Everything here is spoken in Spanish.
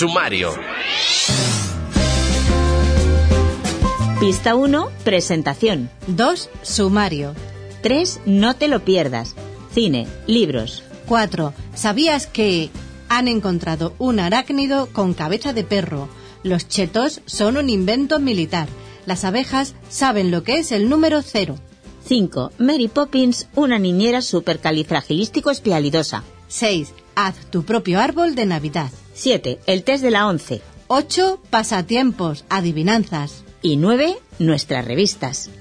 Sumario. Pista 1, presentación. 2, sumario. 3, no te lo pierdas. Cine, libros. 4, ¿sabías que han encontrado un arácnido con cabeza de perro? Los chetos son un invento militar. Las abejas saben lo que es el número 0. 5, Mary Poppins, una niñera supercalifragilístico-espialidosa. 6, haz tu propio árbol de Navidad. 7, el test de la 11. 8, pasatiempos, adivinanzas. Y 9, nuestras revistas.